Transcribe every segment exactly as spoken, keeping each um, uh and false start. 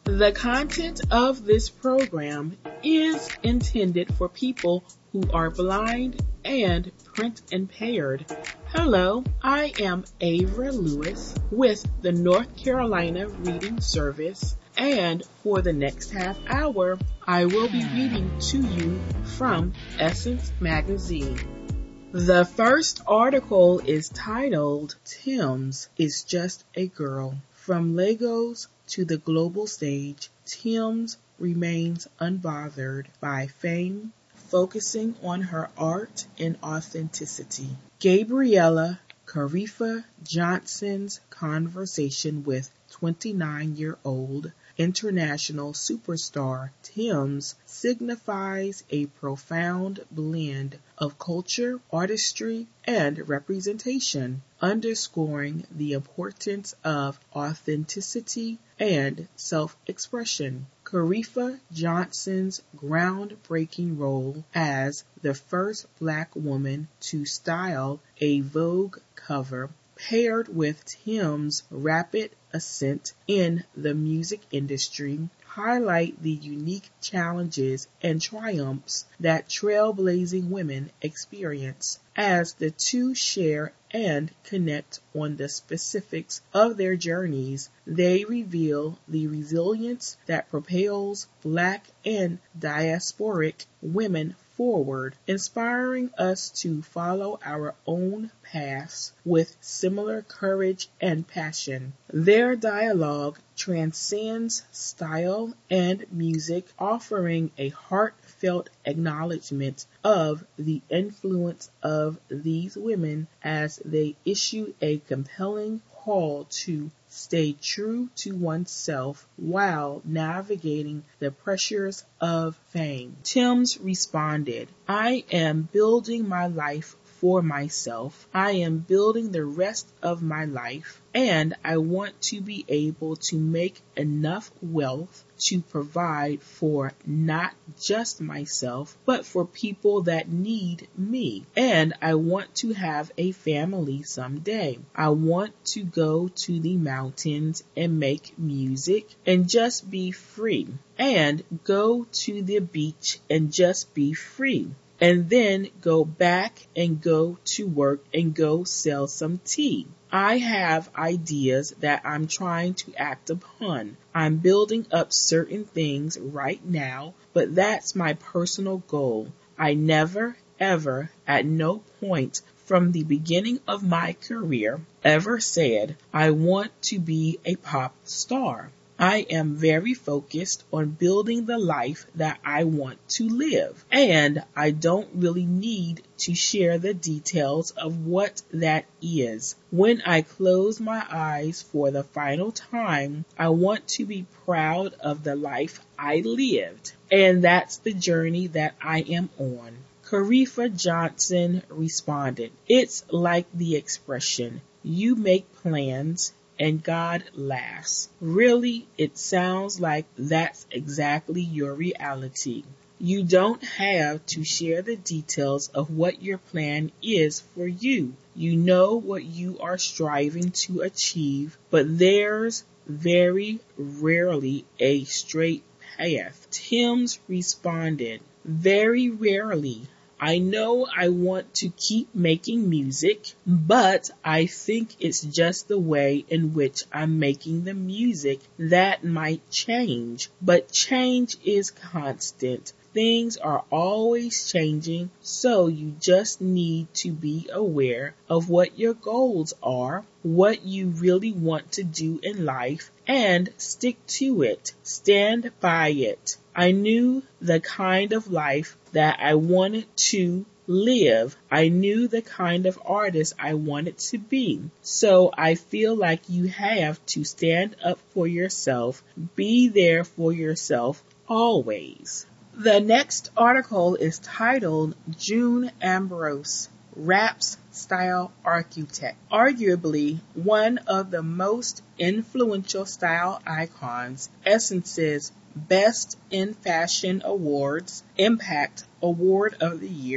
The content of this program is intended for people who are blind and print impaired. Hello, I am Avra Lewis with the North Carolina Reading Service, and for the next half hour, I will be reading to you from Essence Magazine. The first article is titled, Tems is Just a Girl. From Lagos to the global stage, Tems remains unbothered by fame, focusing on her art and authenticity. Gabriella Karifa Johnson's conversation with twenty-nine-year-old international superstar Tems signifies a profound blend of culture, artistry, and representation, underscoring the importance of authenticity and self-expression. Karifa Johnson's groundbreaking role as the first Black woman to style a Vogue cover, paired with Tems' rapid ascent in the music industry, highlight the unique challenges and triumphs that trailblazing women experience. As the two share and connect on the specifics of their journeys, they reveal the resilience that propels Black and diasporic women forward, inspiring us to follow our own paths with similar courage and passion. Their dialogue transcends style and music, offering a heartfelt acknowledgement of the influence of these women as they issue a compelling call to stay true to oneself while navigating the pressures of fame. Tems responded, "I am building my life for myself. I am building the rest of my life, and I want to be able to make enough wealth to provide for not just myself, but for people that need me. And I want to have a family someday. I want to go to the mountains and make music and just be free, and go to the beach and just be free, and then go back and go to work and go sell some tea. I have ideas that I'm trying to act upon. I'm building up certain things right now, but that's my personal goal. I never, ever, at no point from the beginning of my career, ever said I want to be a pop star. I am very focused on building the life that I want to live, and I don't really need to share the details of what that is. When I close my eyes for the final time, I want to be proud of the life I lived, and that's the journey that I am on." Karifa Johnson responded, "It's like the expression, you make plans and God laughs. Really, it sounds like that's exactly your reality. You don't have to share the details of what your plan is for you. You know what you are striving to achieve, but there's very rarely a straight path." Tems responded, "Very rarely. I know I want to keep making music, but I think it's just the way in which I'm making the music that might change. But change is constant. Things are always changing, so you just need to be aware of what your goals are, what you really want to do in life, and stick to it. Stand by it. I knew the kind of life that I wanted to live. I knew the kind of artist I wanted to be. So I feel like you have to stand up for yourself, be there for yourself always." The next article is titled, June Ambrose, Rap's Style Architect. Arguably one of the most influential style icons, Essence's Best in Fashion Awards, Impact Award of the Year,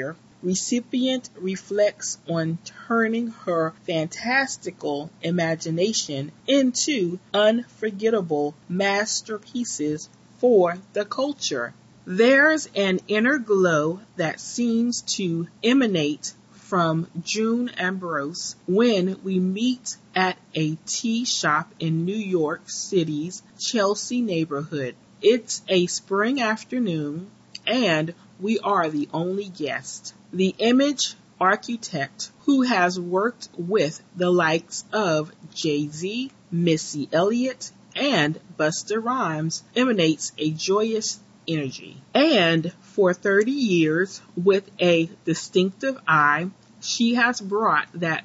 recipient reflects on turning her fantastical imagination into unforgettable masterpieces for the culture. There's an inner glow that seems to emanate from June Ambrose when we meet at a tea shop in New York City's Chelsea neighborhood. It's a spring afternoon, and we are the only guest. The image architect, who has worked with the likes of Jay-Z, Missy Elliott, and Busta Rhymes, emanates a joyous energy. And for thirty years, with a distinctive eye, she has brought that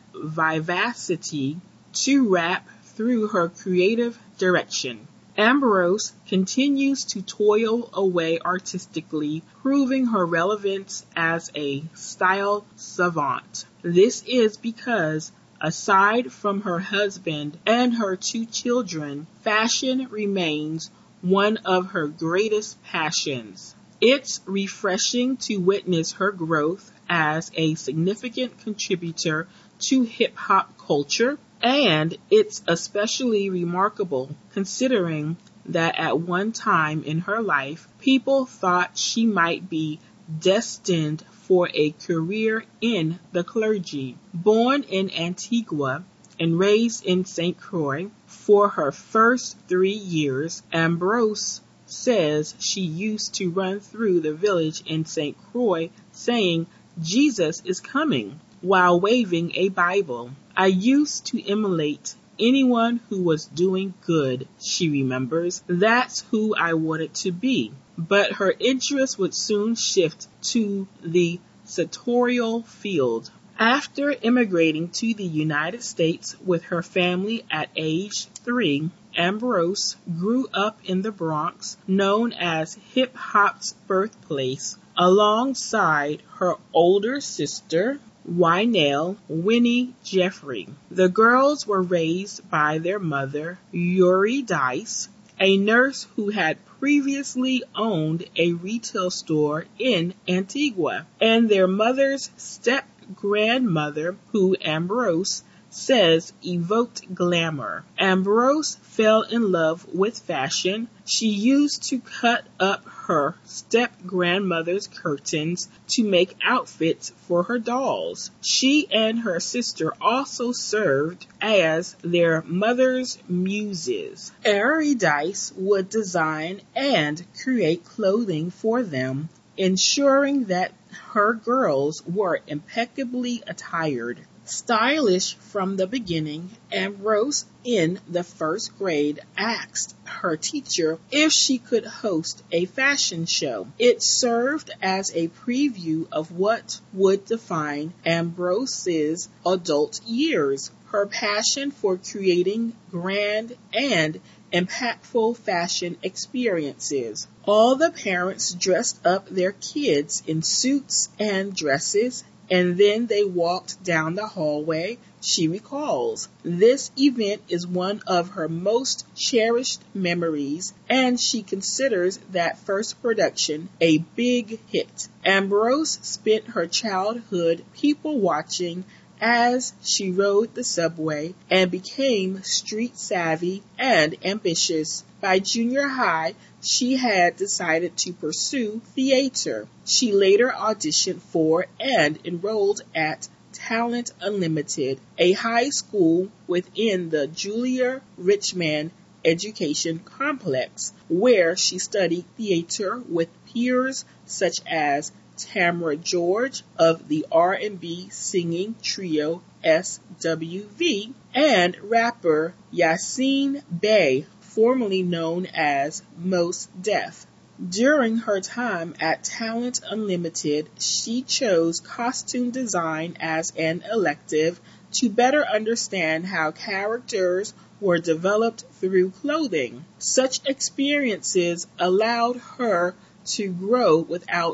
vivacity to rap through her creative direction. Ambrose continues to toil away artistically, proving her relevance as a style savant. This is because, aside from her husband and her two children, fashion remains one of her greatest passions. It's refreshing to witness her growth as a significant contributor to hip-hop culture, and it's especially remarkable considering that at one time in her life, people thought she might be destined for a career in the clergy. Born in Antigua and raised in Saint Croix, for her first three years, Ambrose says she used to run through the village in Saint Croix saying, "Jesus is coming," while waving a Bible. "I used to emulate anyone who was doing good," she remembers. "That's who I wanted to be." But her interest would soon shift to the sartorial field. After immigrating to the United States with her family at age three, Ambrose grew up in the Bronx, known as hip-hop's birthplace, alongside her older sister, Wynell Winnie Jeffrey. The girls were raised by their mother, Eurydice, a nurse who had previously owned a retail store in Antigua, and their mother's step-grandmother, who Ambrose says evoked glamour. Ambrose fell in love with fashion. She used to cut up her step-grandmother's curtains to make outfits for her dolls. She and her sister also served as their mother's muses. Eurydice would design and create clothing for them, ensuring that her girls were impeccably attired. Stylish from the beginning, Ambrose in the first grade asked her teacher if she could host a fashion show. It served as a preview of what would define Ambrose's adult years, her passion for creating grand and impactful fashion experiences. All the parents dressed up their kids in suits and dresses, and then they walked down the hallway, she recalls. This event is one of her most cherished memories, and she considers that first production a big hit. Ambrose spent her childhood people watching as she rode the subway and became street savvy and ambitious. By junior high, she had decided to pursue theater. She later auditioned for and enrolled at Talent Unlimited, a high school within the Julia Richman Education Complex, where she studied theater with peers such as Tamara George of the R and B singing trio S W V and rapper Yasiin Bey, formerly known as Mos Def. During her time at Talent Unlimited, she chose costume design as an elective to better understand how characters were developed through clothing. Such experiences allowed her to grow without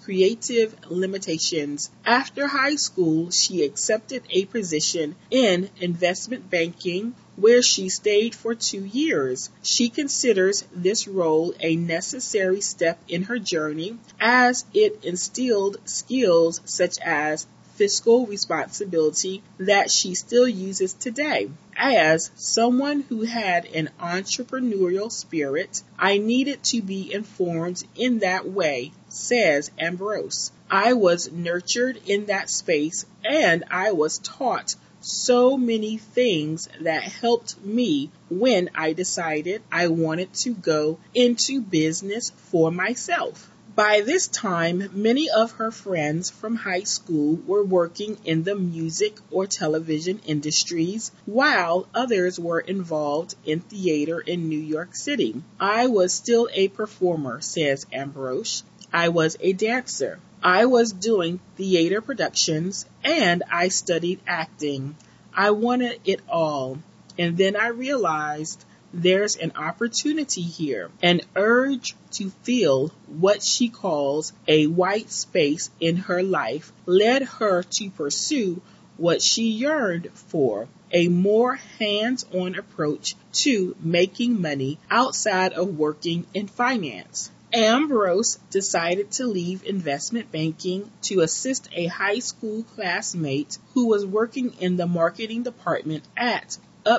creative limitations. After high school, she accepted a position in investment banking where she stayed for two years. She considers this role a necessary step in her journey as it instilled skills such as fiscal responsibility that she still uses today. As someone who had an entrepreneurial spirit, I needed to be informed in that way, says Ambrose. I was nurtured in that space and I was taught so many things that helped me when I decided I wanted to go into business for myself. By this time, many of her friends from high school were working in the music or television industries, while others were involved in theater in New York City. I was still a performer, says Ambrose. I was a dancer. I was doing theater productions, and I studied acting. I wanted it all. And then I realized there's an opportunity here, an urge to fill what she calls a white space in her life led her to pursue what she yearned for, a more hands-on approach to making money outside of working in finance. Ambrose decided to leave investment banking to assist a high school classmate who was working in the marketing department at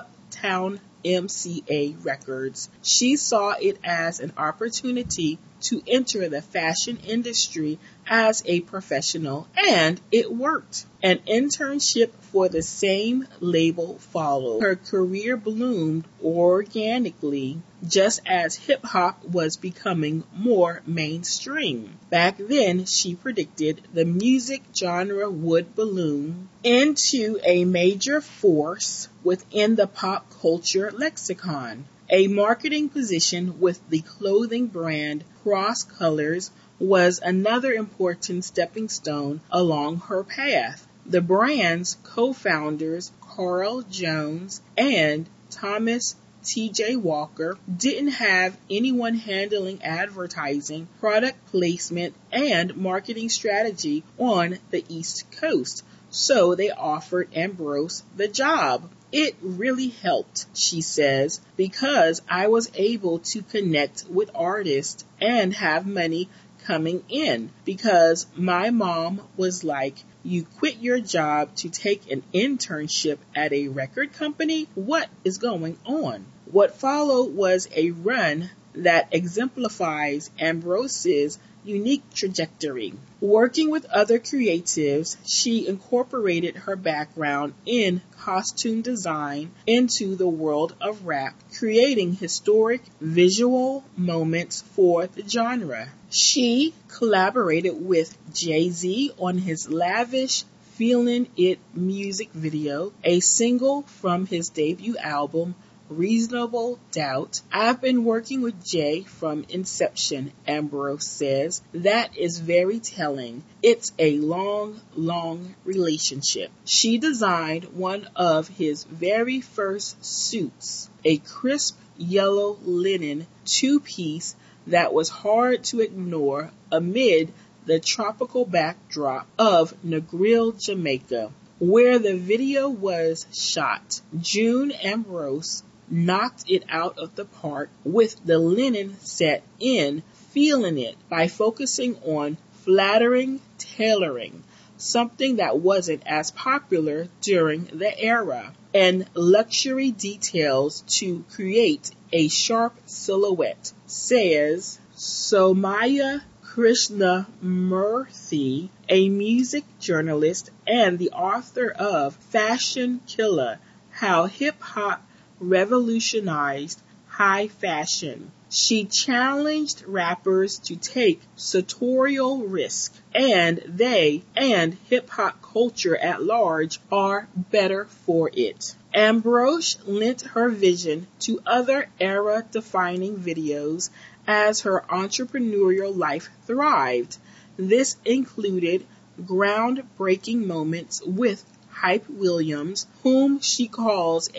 Uptown M C A Records. She saw it as an opportunity to enter the fashion industry as a professional, and it worked. An internship for the same label followed. Her career bloomed organically, just as hip-hop was becoming more mainstream. Back then, she predicted the music genre would balloon into a major force within the pop culture lexicon. A marketing position with the clothing brand Cross Colors was another important stepping stone along her path. The brand's co-founders, Carl Jones and Thomas T J Walker, didn't have anyone handling advertising, product placement, and marketing strategy on the East Coast, so they offered Ambrose the job. It really helped, she says, because I was able to connect with artists and have money coming in, because my mom was like, you quit your job to take an internship at a record company? What is going on? What followed was a run that exemplifies Ambrose's unique trajectory. Working with other creatives, she incorporated her background in costume design into the world of rap, creating historic visual moments for the genre. She collaborated with Jay-Z on his lavish Feelin' It music video, a single from his debut album, Reasonable Doubt. I've been working with Jay from inception, Ambrose says. That is very telling. It's a long, long relationship. She designed one of his very first suits, a crisp yellow linen two-piece that was hard to ignore amid the tropical backdrop of Negril, Jamaica, where the video was shot. June Ambrose knocked it out of the park with the linen set in Feelin' It by focusing on flattering tailoring, something that wasn't as popular during the era, and luxury details to create a sharp silhouette, says Somaya Krishnamurthy, a music journalist and the author of Fashion Killer, How Hip-Hop Revolutionized High Fashion. She challenged rappers to take sartorial risk, and they and hip-hop culture at large are better for it. Ambrose lent her vision to other era-defining videos as her entrepreneurial life thrived. This included groundbreaking moments with Hype Williams, whom she calls a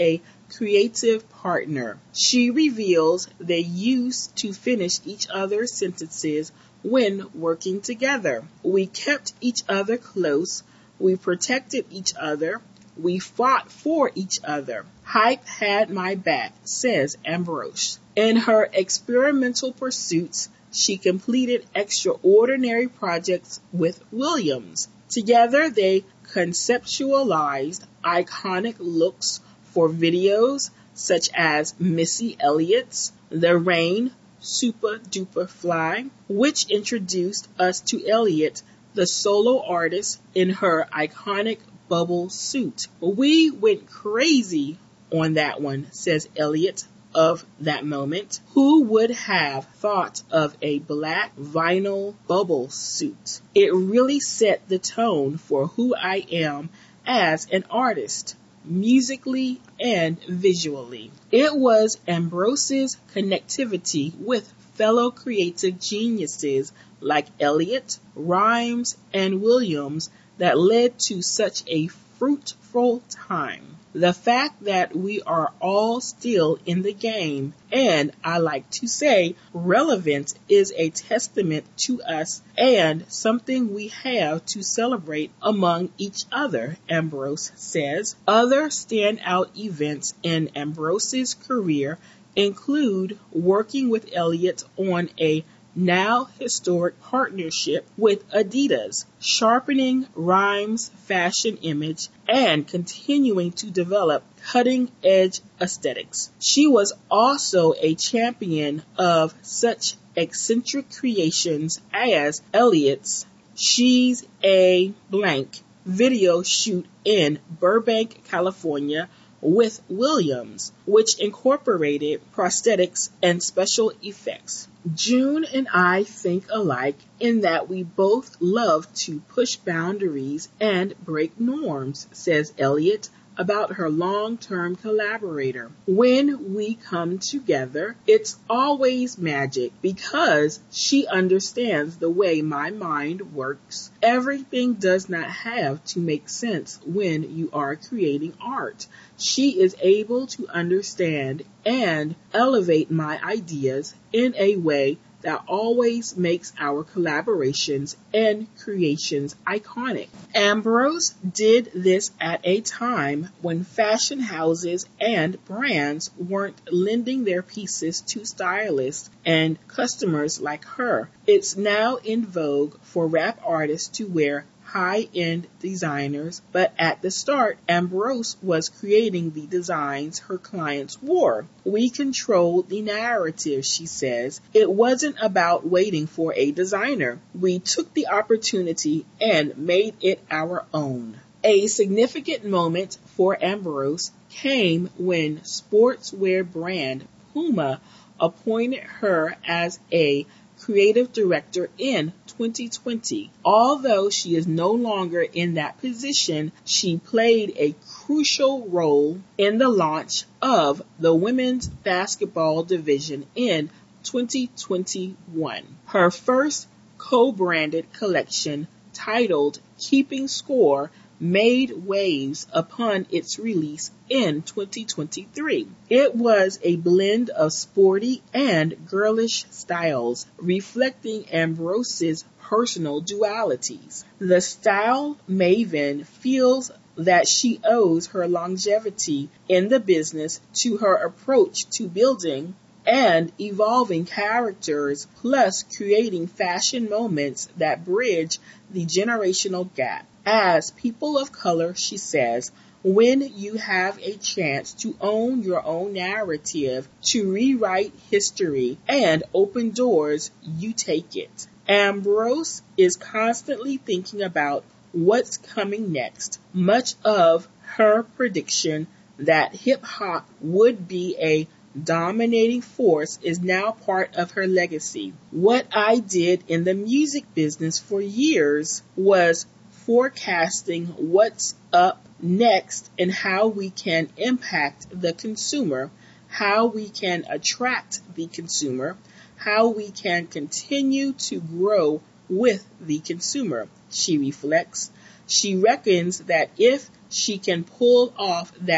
creative partner. She reveals they used to finish each other's sentences when working together. We kept each other close. We protected each other. We fought for each other. Hype had my back, says Ambrose. In her experimental pursuits, she completed extraordinary projects with Williams. Together, they conceptualized iconic looks for videos such as Missy Elliott's The Rain, Super Duper Fly, which introduced us to Elliott, the solo artist, in her iconic bubble suit. We went crazy on that one, says Elliott of that moment. Who would have thought of a black vinyl bubble suit? It really set the tone for who I am as an artist, musically and visually. It was Ambrose's connectivity with fellow creative geniuses like Elliott, Rhymes, and Williams that led to such a fruitful time. The fact that we are all still in the game, and I like to say relevant, is a testament to us and something we have to celebrate among each other, Ambrose says. Other standout events in Ambrose's career include working with Elliott on a now historic partnership with Adidas, sharpening Rhymes' fashion image and continuing to develop cutting-edge aesthetics. She was also a champion of such eccentric creations as Elliott's She's a Blank video shoot in Burbank, California, with Williams, which incorporated prosthetics and special effects. June and I think alike in that we both love to push boundaries and break norms, says Elliott about her long-term collaborator. When we come together, it's always magic because she understands the way my mind works. Everything does not have to make sense when you are creating art. She is able to understand and elevate my ideas in a way that always makes our collaborations and creations iconic. Ambrose did this at a time when fashion houses and brands weren't lending their pieces to stylists and customers like her. It's now in vogue for rap artists to wear high-end designers, but at the start, Ambrose was creating the designs her clients wore. We controlled the narrative, she says. It wasn't about waiting for a designer. We took the opportunity and made it our own. A significant moment for Ambrose came when sportswear brand Puma appointed her as a creative director in twenty twenty. Although she is no longer in that position, she played a crucial role in the launch of the women's basketball division in twenty twenty-one. Her first co-branded collection, titled Keeping Score, made waves upon its release in twenty twenty-three. It was a blend of sporty and girlish styles, reflecting Ambrose's personal dualities. The style maven feels that she owes her longevity in the business to her approach to building and evolving characters, plus creating fashion moments that bridge the generational gap. As people of color, she says, when you have a chance to own your own narrative, to rewrite history and open doors, you take it. Ambrose is constantly thinking about what's coming next. Much of her prediction that hip-hop would be a dominating force is now part of her legacy. What I did in the music business for years was forecasting what's up next and how we can impact the consumer, how we can attract the consumer, how we can continue to grow with the consumer, she reflects. She reckons that if she can pull off that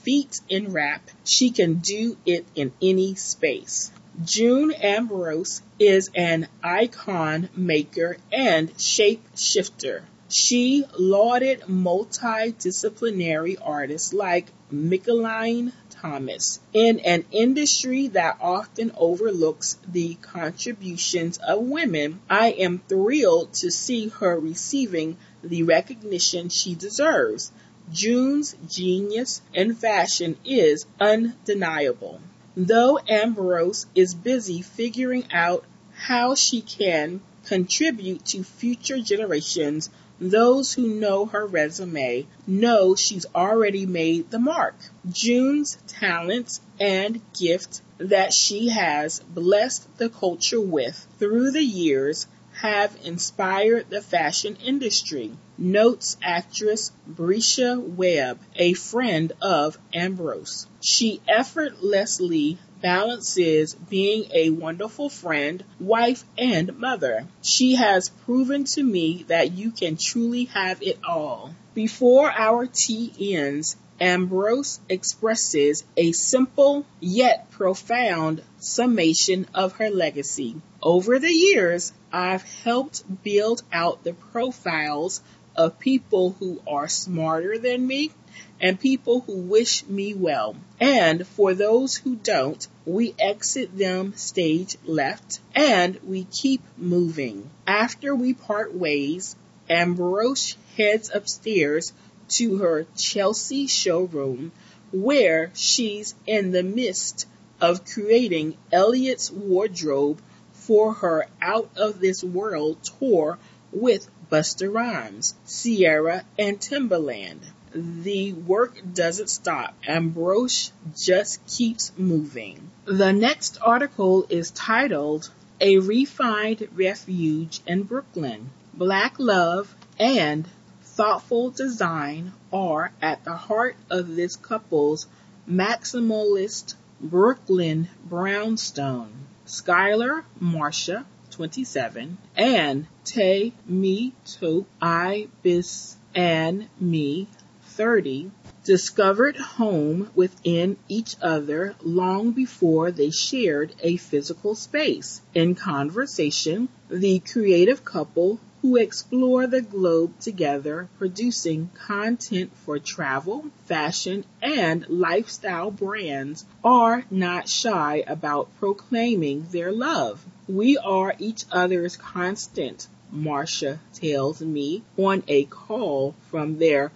feat in rap, she can do it in any space. June Ambrose is an icon maker and shape shifter. She lauded multidisciplinary artists like Mickaline Thomas. In an industry that often overlooks the contributions of women, I am thrilled to see her receiving the recognition she deserves. June's genius in fashion is undeniable. Though Ambrose is busy figuring out how she can contribute to future generations, those who know her resume know she's already made the mark. June's talents and gift that she has blessed the culture with through the years have inspired the fashion industry, notes actress Brescia Webb, a friend of Ambrose. She effortlessly balances being a wonderful friend, wife, and mother. She has proven to me that you can truly have it all. Before our tea ends, Ambrose expresses a simple yet profound summation of her legacy. Over the years, I've helped build out the profiles of people who are smarter than me and people who wish me well. And for those who don't, we exit them stage left and we keep moving. After we part ways, Ambrose heads upstairs to her Chelsea showroom, where she's in the midst of creating Elliot's wardrobe for her Out of This World tour with Busta Rhymes, Ciara, and Timbaland. The work doesn't stop. Ambrose just keeps moving. The next article is titled, A Refined Refuge in Brooklyn. Black love and thoughtful design are at the heart of this couple's maximalist Brooklyn brownstone. Skylar Marsha, twenty-seven, and Tay Me To Ibis and Me, thirty, discovered home within each other long before they shared a physical space. In conversation, the creative couple who explore the globe together, producing content for travel, fashion, and lifestyle brands, are not shy about proclaiming their love. We are each other's constant, Marsha tells me on a call from their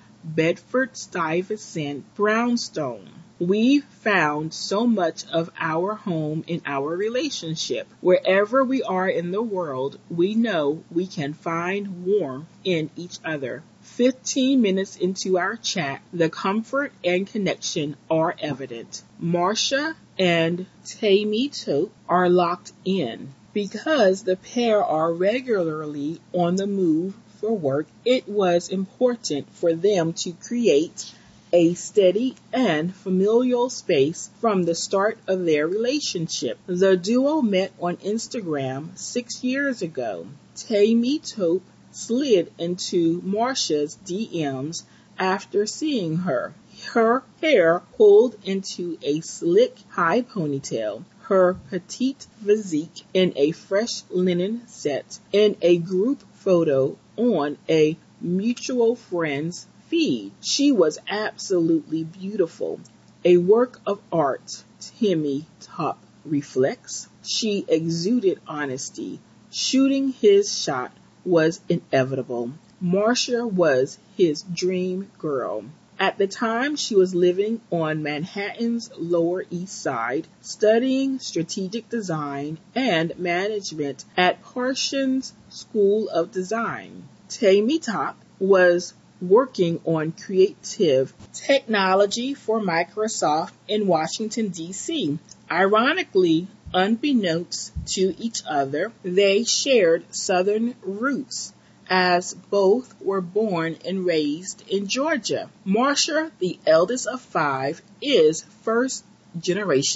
Bedford-Stuyvesant brownstone. We found so much of our home in our relationship. Wherever we are in the world, we know we can find warmth in each other. Fifteen minutes into our chat, the comfort and connection are evident. Marsha and Tay Me To are locked in. Because the pair are regularly on the move for work, it was important for them to create a steady and familial space from the start of their relationship. The duo met on Instagram six years ago. Tay Me To slid into Marsha's D Ms after seeing her. Her hair pulled into a slick high ponytail, her petite physique in a fresh linen set, in a group photo on a mutual friend's feed. She was absolutely beautiful. A work of art, Timmy Top reflects. She exuded honesty. Shooting his shot was inevitable. Marsha was his dream girl. At the time, she was living on Manhattan's Lower East Side, studying strategic design and management at Parsons School of Design. Tay Me To was working on creative technology for Microsoft in Washington, D C. Ironically, unbeknownst to each other, they shared Southern roots, as both were born and raised in Georgia. Marsha, the eldest of five, is first generation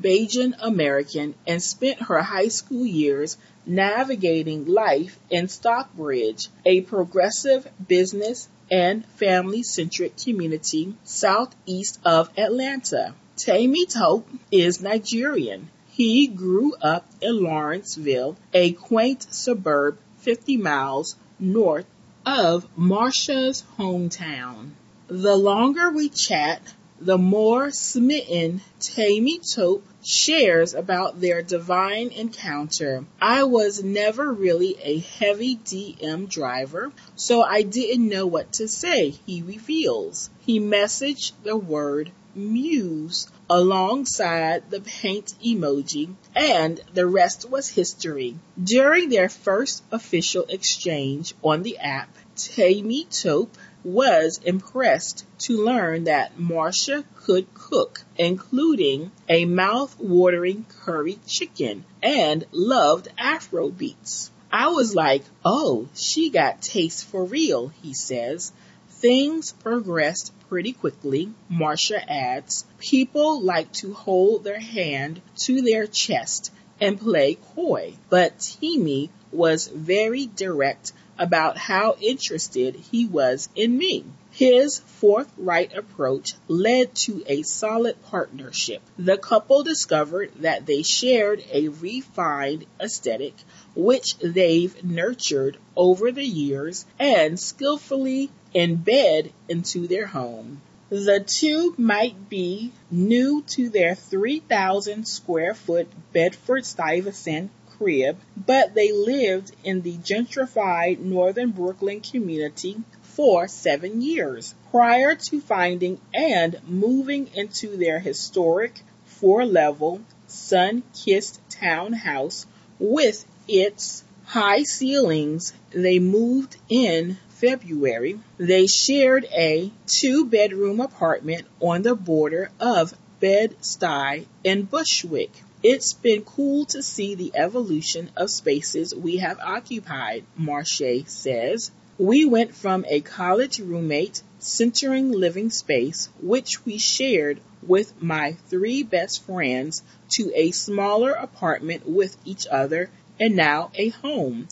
Bajan American and spent her high school years navigating life in Stockbridge, a progressive business and family-centric community southeast of Atlanta. Temi Tope is Nigerian. He grew up in Lawrenceville, a quaint suburb fifty miles north of Marsha's hometown. The longer we chat, the more smitten Temi Tope shares about their divine encounter. I was never really a heavy D M driver, so I didn't know what to say, he reveals. He messaged the word muse alongside the paint emoji, and the rest was history. During their first official exchange on the app, Temi Tope was impressed to learn that Marsha could cook, including a mouth-watering curry chicken, and loved Afro beats. I was like, oh, she got taste for real, he says. Things progressed pretty quickly, Marsha adds. People like to hold their hand to their chest and play coy, but Temi was very direct about how interested he was in me. His forthright approach led to a solid partnership. The couple discovered that they shared a refined aesthetic, which they've nurtured over the years and skillfully embed into their home. The two might be new to their three thousand square foot Bedford-Stuyvesant crib, but they lived in the gentrified northern Brooklyn community for seven years prior to finding and moving into their historic four-level, sun-kissed townhouse with its high ceilings. They moved in February. They shared a two-bedroom apartment on the border of Bed-Stuy and Bushwick. It's been cool to see the evolution of spaces we have occupied, Marsha says. We went from a college roommate centering living space, which we shared with my three best friends, to a smaller apartment with each other, and now a home.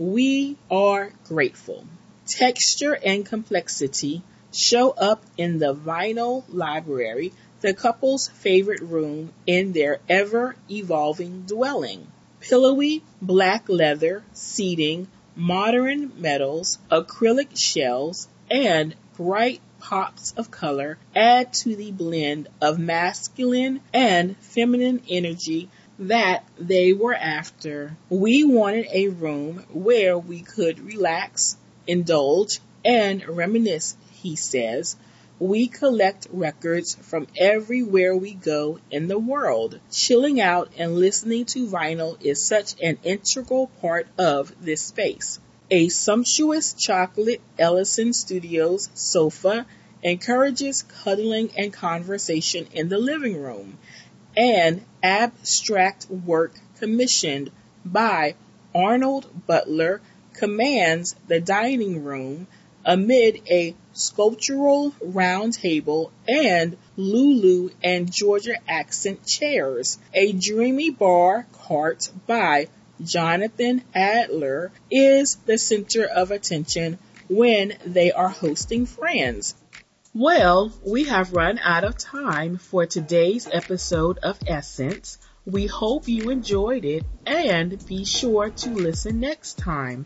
We are grateful. Texture and complexity show up in the vinyl library, the couple's favorite room in their ever-evolving dwelling. Pillowy black leather seating, modern metals, acrylic shells, and bright pops of color add to the blend of masculine and feminine energy that they were after. We wanted a room where we could relax, indulge, and reminisce, he says. We collect records from everywhere we go in the world. Chilling out and listening to vinyl is such an integral part of this space. A sumptuous chocolate Ellison Studios sofa encourages cuddling and conversation in the living room. And abstract work commissioned by Arnold Butler commands the dining room amid a sculptural round table and Lulu and Georgia accent chairs. A dreamy bar cart by Jonathan Adler is the center of attention when they are hosting friends. Well, we have run out of time for today's episode of Essence. We hope you enjoyed it, and be sure to listen next time.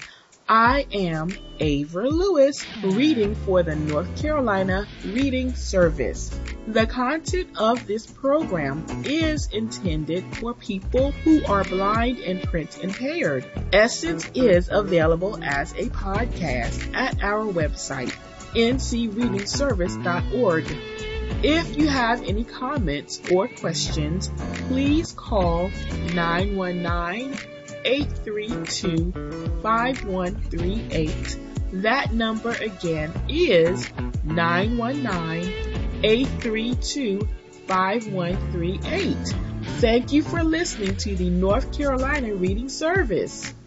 I am Avra Lewis, reading for the North Carolina Reading Service. The content of this program is intended for people who are blind and print impaired. Essence is available as a podcast at our website, n c reading service dot org. If you have any comments or questions, please call nine one nine, eight three two, five one three eight. That number again is nine one nine, eight three two, five one three eight. Thank you for listening to the North Carolina Reading Service.